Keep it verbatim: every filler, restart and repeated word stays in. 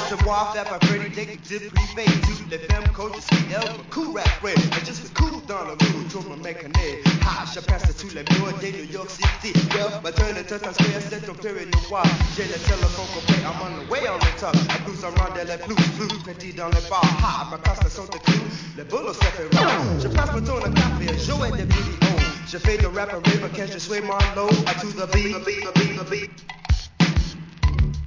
savoir faire pas pretty dès que de privé. Toutes les femmes coachent, je suis elle, me cool rap red. Et je suis cool dans le mood, tout me make a nez. Ha, je passe tous les murs de New York City. Yeah, ma turn into Times Square, c'est au période noir. J'ai le téléphone coupé, I'm on the way on the top. I blues around de les blues, blues, petit dans les bars. Ha, ma casse sont de clous, les boulots se fait round. Je passe mon tour de café, jouer des vidéos. Je fais de rap and rave, quand je suis mon low, à tout the beat, the beat, the beat, the beat.